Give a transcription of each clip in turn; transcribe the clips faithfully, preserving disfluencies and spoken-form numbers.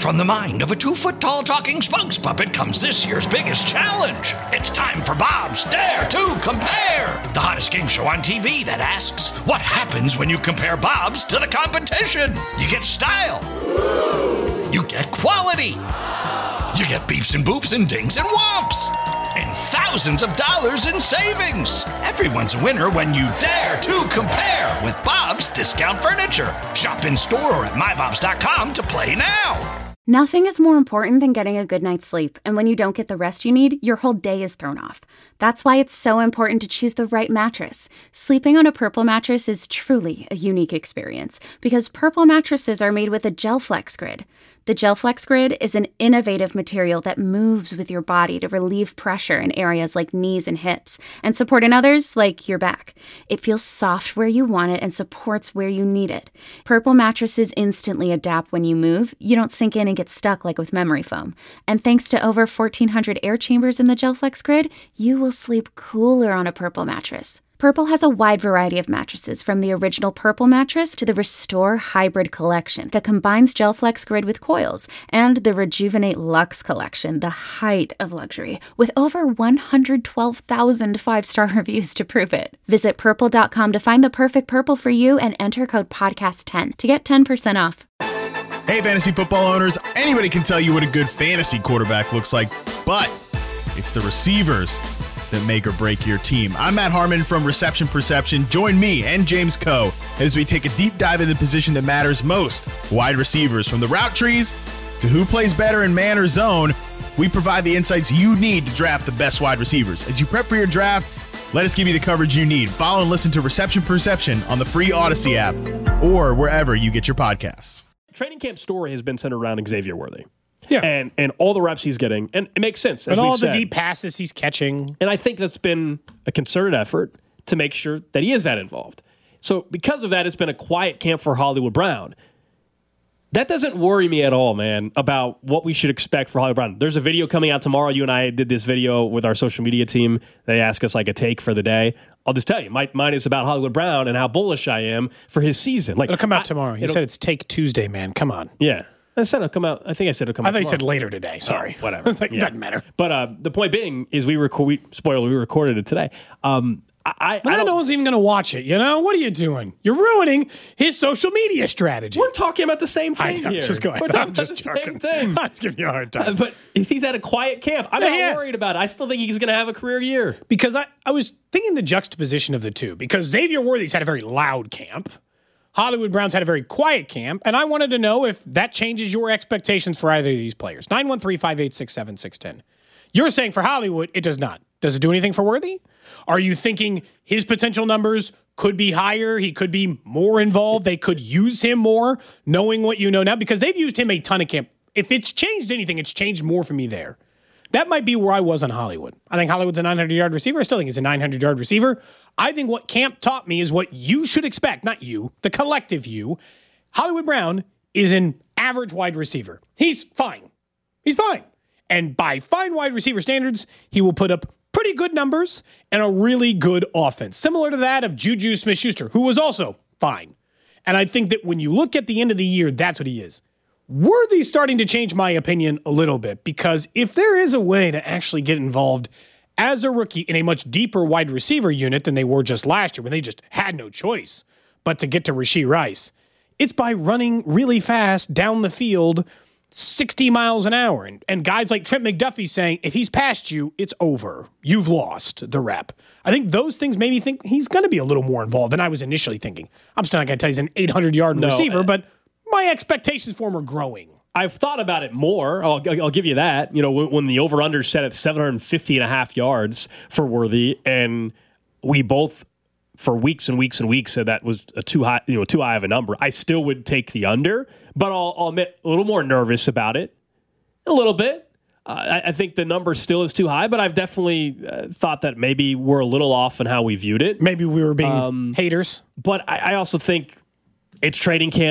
From the mind of a two-foot-tall talking spokes puppet comes this year's biggest challenge. It's time for Bob's Dare to Compare, the hottest game show on T V that asks, what happens when you compare Bobs to the competition? You get style. You get quality. You get beeps and boops and dings and whomps. And thousands of dollars in savings. Everyone's a winner when you dare to compare with Bob's Discount Furniture. Shop in store or at my bobs dot com to play now. Nothing is more important than getting a good night's sleep, and when you don't get the rest you need, your whole day is thrown off. That's why it's so important to choose the right mattress. Sleeping on a Purple mattress is truly a unique experience, because Purple mattresses are made with a GelFlex Grid. The GelFlex Grid is an innovative material that moves with your body to relieve pressure in areas like knees and hips, and support in others like your back. It feels soft where you want it and supports where you need it. Purple mattresses instantly adapt when you move. You don't sink in and get stuck like with memory foam. And thanks to over fourteen hundred air chambers in the GelFlex Grid, you will sleep cooler on a Purple mattress. Purple has a wide variety of mattresses, from the original Purple mattress to the Restore Hybrid collection that combines GelFlex Grid with coils, and the Rejuvenate Luxe collection, the height of luxury, with over one hundred twelve thousand five-star reviews to prove it. Visit purple dot com to find the perfect Purple for you and enter code podcast ten to get ten percent off. Hey, fantasy football owners, anybody can tell you what a good fantasy quarterback looks like, but it's the receivers that make or break your team. I'm Matt Harmon from Reception Perception. Join me and James Coe as we take a deep dive into the position that matters most, wide receivers. From the route trees to who plays better in man or zone, we provide the insights you need to draft the best wide receivers. As you prep for your draft, let us give you the coverage you need. Follow and listen to Reception Perception on the free Odyssey app or wherever you get your podcasts. Training camp story has been centered around Xavier Worthy. Yeah. And and all the reps he's getting. And it makes sense. As and all we've the said. deep passes he's catching. And I think that's been a concerted effort to make sure that he is that involved. So because of that, it's been a quiet camp for Hollywood Brown. That doesn't worry me at all, man, about what we should expect for Hollywood Brown. There's a video coming out tomorrow. You and I did this video with our social media team. They asked us like a take for the day. I'll just tell you, my, mine is about Hollywood Brown and how bullish I am for his season. Like, it'll come out I, tomorrow. You said it's Take Tuesday, man. Come on. Yeah. I said it'll come out. I think I said it'll come I out thought tomorrow. you said later today. Sorry. Oh, whatever. It's like, yeah. It doesn't matter. But uh, the point being is we, reco- we spoiler, we recorded it today. Um, I, I, I don't, no one's even going to watch it. You know, what are you doing? You're ruining his social media strategy. We're talking about the same thing I know, here. just go ahead. We're talking I'm about just the joking. same thing. I was giving you a hard time. Uh, but he's at a quiet camp. I'm Yeah, not he is. worried about it. I still think he's going to have a career year. Because I, I was thinking the juxtaposition of the two. Because Xavier Worthy's had a very loud camp. Hollywood Brown's had a very quiet camp. And I wanted to know if that changes your expectations for either of these players. nine one three, five eight six, seven six one zero. You're saying for Hollywood, it does not. Does it do anything for Worthy? Are you thinking his potential numbers could be higher? He could be more involved. They could use him more, knowing what you know now, because they've used him a ton of camp. If it's changed anything, it's changed more for me there. That might be where I was on Hollywood. I think Hollywood's a nine hundred yard receiver. I still think he's a nine hundred yard receiver. I think what camp taught me is what you should expect, not you, the collective you. Hollywood Brown is an average wide receiver. He's fine. He's fine. And by fine wide receiver standards, he will put up pretty good numbers and a really good offense, similar to that of Juju Smith-Schuster, who was also fine. And I think that when you look at the end of the year, that's what he is. Worthy's starting to change my opinion a little bit, because if there is a way to actually get involved as a rookie in a much deeper wide receiver unit than they were just last year, when they just had no choice but to get to Rashee Rice, it's by running really fast down the field sixty miles an hour. And, and guys like Trent McDuffie saying, if he's past you, it's over. You've lost the rep. I think those things made me think he's going to be a little more involved than I was initially thinking. I'm still not going to tell you he's an eight hundred yard No, receiver, uh, but my expectations for him are growing. I've thought about it more. I'll, I'll give you that. You know, when, when the over-under set at seven hundred fifty and a half yards for Worthy, and we both, for weeks and weeks and weeks, said that was a too high, you know, too high of a number. I still would take the under, but I'll, I'll admit a little more nervous about it. A little bit. Uh, I, I think the number still is too high, but I've definitely uh, thought that maybe we're a little off in how we viewed it. Maybe we were being Um, haters. But I, I also think it's training camp.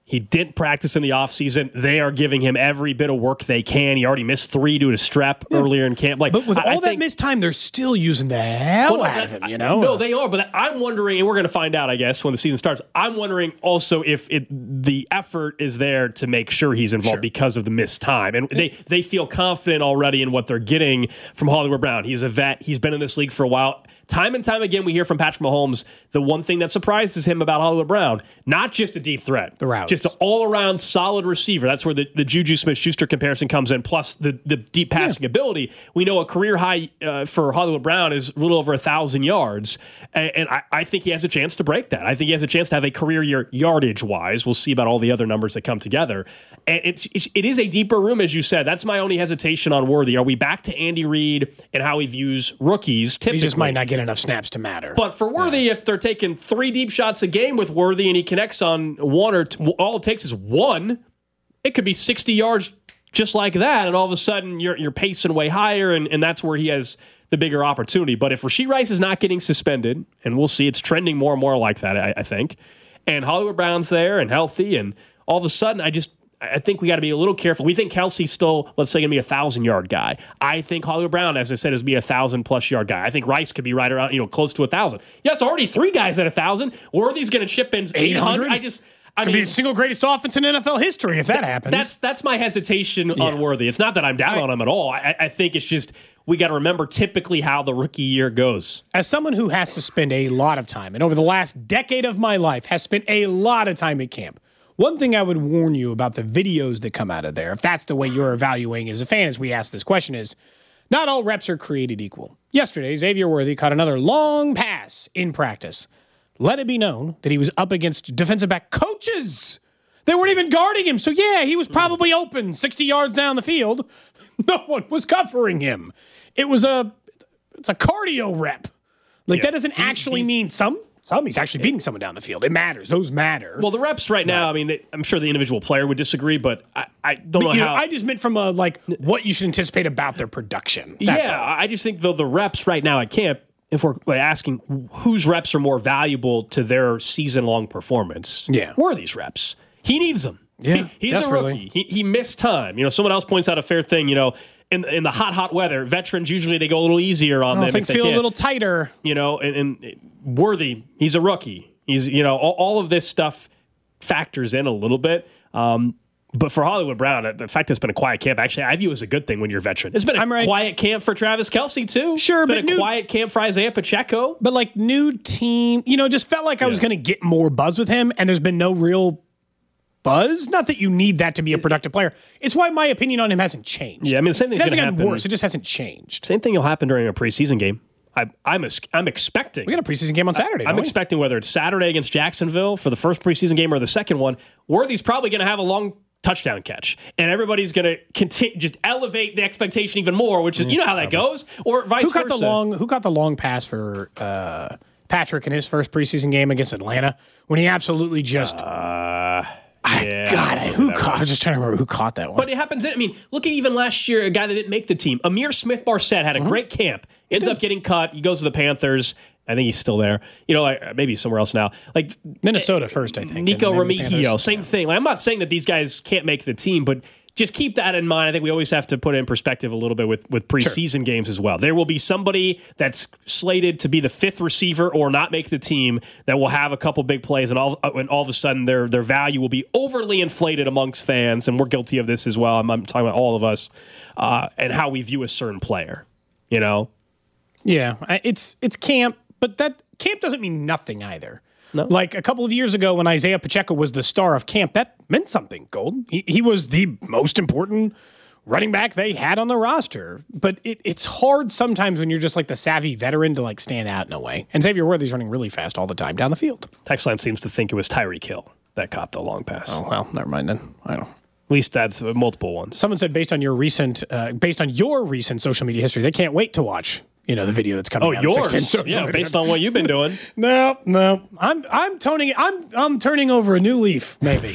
He didn't practice in the offseason. They are giving him every bit of work they can. He already missed three due to strep yeah. earlier in camp. Like, but with I, all I that think, missed time, they're still using the hell well, out of him, you know? No, they are. But I'm wondering, and we're going to find out, I guess, when the season starts. I'm wondering also if it, the effort is there to make sure he's involved sure. because of the missed time. And they, they feel confident already in what they're getting from Hollywood Brown. He's a vet. He's been in this league for a while. Time and time again, we hear from Patrick Mahomes, the one thing that surprises him about Hollywood Brown, not just a deep threat, the routes. Just an all-around solid receiver. That's where the, the Juju Smith-Schuster comparison comes in, plus the, the deep passing yeah. ability. We know a career high uh, for Hollywood Brown is a little over one thousand yards, and, and I, I think he has a chance to break that. I think he has a chance to have a career year yardage-wise. We'll see about all the other numbers that come together. And it's, it's, it is a deeper room, as you said. That's my only hesitation on Worthy. Are we back to Andy Reid and how he views rookies typically? He just might not get enough snaps to matter. But for Worthy, yeah. if they're taking three deep shots a game with Worthy and he connects on one or two, all it takes is one, it could be sixty yards just like that, and all of a sudden you're you're pacing way higher, and, and that's where he has the bigger opportunity. But if Rashee Rice is not getting suspended, and we'll see, it's trending more and more like that, I, I think, and Hollywood Brown's there and healthy, and all of a sudden I just I think we got to be a little careful. We think Kelsey's still, let's say, going to be a thousand-yard guy. I think Hollywood Brown, as I said, is be a thousand-plus-yard guy. I think Rice could be right around, you know, close to a thousand. Yeah, it's already three guys at a thousand. Worthy's going to chip in eight hundred. I just, I could mean, be the single greatest offense in N F L history if that th- happens. That's that's my hesitation yeah. on Worthy. It's not that I'm down I, on him at all. I, I think it's just we got to remember typically how the rookie year goes. As someone who has to spend a lot of time, and over the last decade of my life has spent a lot of time at camp, one thing I would warn you about the videos that come out of there, if that's the way you're evaluating as a fan as we ask this question, is not all reps are created equal. Yesterday, Xavier Worthy caught another long pass in practice. Let it be known that he was up against defensive back coaches. They weren't even guarding him. So, yeah, he was probably open sixty yards down the field. No one was covering him. It was a, it's a cardio rep. Like, yeah. that doesn't actually mean some... Some he's actually beating someone down the field. It matters. Those matter. Well, the reps right now, I mean, they, I'm sure the individual player would disagree, but I, I don't but, know you how. Know, I just meant from a, like, what you should anticipate about their production. That's yeah, all. I just think, though, the reps right now at camp, if we're like, asking whose reps are more valuable to their season-long performance, yeah. Worthy's reps. He needs them. Yeah, he, he's desperately. a rookie. He, he missed time. You know, someone else points out a fair thing, you know, in in the hot, hot weather, veterans usually they go a little easier on oh, them. Things if they feel can. a little tighter. You know, and, and Worthy, he's a rookie. He's, you know, all, all of this stuff factors in a little bit. Um, but for Hollywood Brown, the fact that it's been a quiet camp, actually, I view as a good thing when you're a veteran. It's been a right. quiet camp for Travis Kelce, too. Sure, it's been but a new, quiet camp for Isaiah Pacheco. But, like, new team, you know, just felt like I was Yeah. going to get more buzz with him, and there's been no real buzz. Not that you need that to be a productive player. It's why my opinion on him hasn't changed. Yeah, I mean, the same thing's it hasn't going to gotten happen. worse. It just hasn't changed. Same thing will happen during a preseason game. I, I'm I'm expecting. We got a preseason game on Saturday. I'm don't we? expecting whether it's Saturday against Jacksonville for the first preseason game or the second one, Worthy's probably going to have a long touchdown catch, and everybody's going to continue just elevate the expectation even more. Which is you know how that goes, or vice Who got versa. the long? Who got the long pass for uh, Patrick in his first preseason game against Atlanta when he absolutely just? Uh, I yeah, God, I I, who that caught? I was. was just trying to remember who caught that one. But it happens. I mean, look at even last year, a guy that didn't make the team, Amir Smith-Barset, had a great camp. Ends up getting cut. He goes to the Panthers. I think he's still there. You know, like, maybe somewhere else now. Like Minnesota first, I think. Nico and then maybe Remigio, Panthers. same Yeah. thing. Like, I'm not saying that these guys can't make the team, but just keep that in mind. I think we always have to put it in perspective a little bit with, with preseason sure. games as well. There will be somebody that's slated to be the fifth receiver or not make the team that will have a couple big plays, and all and all of a sudden their their value will be overly inflated amongst fans, and we're guilty of this as well. I'm, I'm talking about all of us uh, and how we view a certain player, you know? Yeah, I- it's it's camp, but that camp doesn't mean nothing either. No. Like a couple of years ago when Isaiah Pacheco was the star of camp, that meant something, Gold. He, he was the most important running back they had on the roster. But it, it's hard sometimes when you're just like the savvy veteran to like stand out in a way. And Xavier Worthy's running really fast all the time down the field. Textline seems to think it was Tyreek Hill that caught the long pass. Oh, well, never mind then. I don't know. At least that's uh, multiple ones. Someone said based on your recent, uh, based on your recent social media history, they can't wait to watch. You know the video that's coming Oh, out. yours? Yeah, based on what you've been doing. No, no, I'm I'm toning I'm I'm turning over a new leaf. Maybe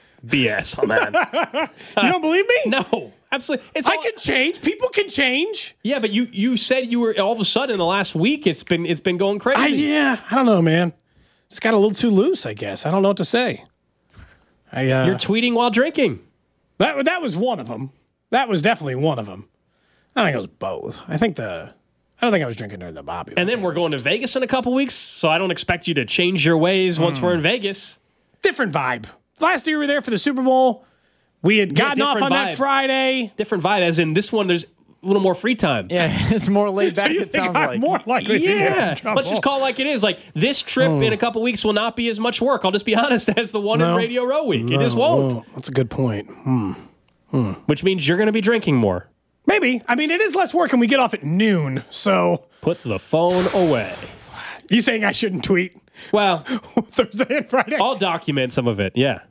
B S on that. you don't believe me? No, absolutely. It's I all, can change. People can change. yeah, but you you said you were all of a sudden in the last week. It's been it's been going crazy. I, yeah, I don't know, man. It's got a little too loose. I guess I don't know what to say. I, uh, You're tweeting while drinking. That that was one of them. That was definitely one of them. I don't think it was both. I think the. I don't think I was drinking during the Bobby. And then we're going to Vegas in a couple weeks, so I don't expect you to change your ways once mm. we're in Vegas. Different vibe. Last year we were there for the Super Bowl. We had gotten yeah, off on vibe. that Friday. Different vibe, as in this one, there's a little more free time. Yeah, it's more laid back. So you it think sounds I'm like more likely to Yeah, get in trouble. let's just call it like it is. Like this trip Oh. in a couple weeks will not be as much work. I'll just be honest, as the one No. in Radio Row Week. No, it just won't. no, that's a good point. Hmm. Hmm. Which means you're going to be drinking more. Maybe. I mean, it is less work, and we get off at noon. So put the phone away. You saying I shouldn't tweet? Well, Thursday and Friday. I'll document some of it. Yeah.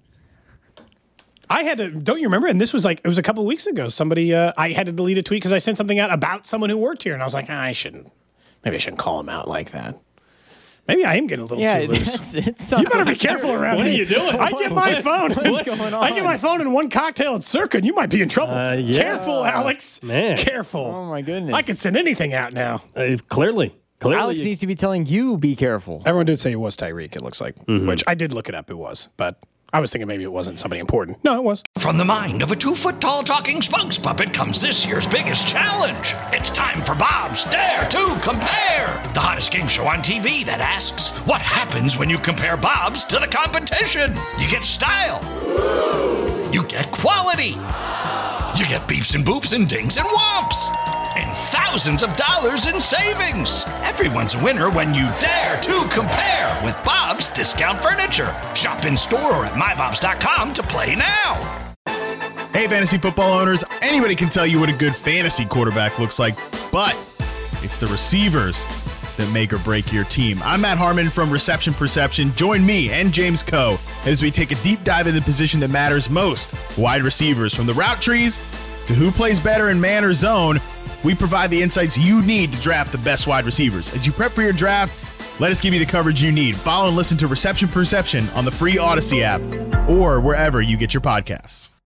I had to. Don't you remember? And this was like it was a couple of weeks ago. Somebody, uh, I had to delete a tweet because I sent something out about someone who worked here, and I was like, ah, I shouldn't. Maybe I shouldn't call him out like that. Maybe I am getting a little yeah, too loose. It sounds You better like be careful around What me. are you doing? I get my phone. What's going on? I get my phone and one cocktail at Circa, and you might be in trouble. Uh, yeah. Careful, Alex. Man. Careful. Oh my goodness! I could send anything out now. Uh, clearly. Clearly. Alex needs to be telling you be careful. Everyone did say it was Tyreek, it looks like, Mm-hmm. which I did look it up. It was, but I was thinking maybe it wasn't somebody important. No, it was. From the mind of a two-foot-tall talking spokes puppet comes this year's biggest challenge. It's time for Bob's Dare to Compare, the hottest game show on T V that asks, what happens when you compare Bob's to the competition? You get style. You get quality. You get beeps and boops and dings and whomps. And thousands of dollars in savings. Everyone's a winner when you dare to compare with Bob's Discount Furniture. Shop in store or at my bobs dot com to play now. Hey, fantasy football owners, anybody can tell you what a good fantasy quarterback looks like, but it's the receivers that make or break your team. I'm Matt Harmon from Reception Perception. Join me and James Coe as we take a deep dive into the position that matters most, wide receivers. From the route trees to who plays better in man or zone, we provide the insights you need to draft the best wide receivers. As you prep for your draft, let us give you the coverage you need. Follow and listen to Reception Perception on the free Odyssey app or wherever you get your podcasts.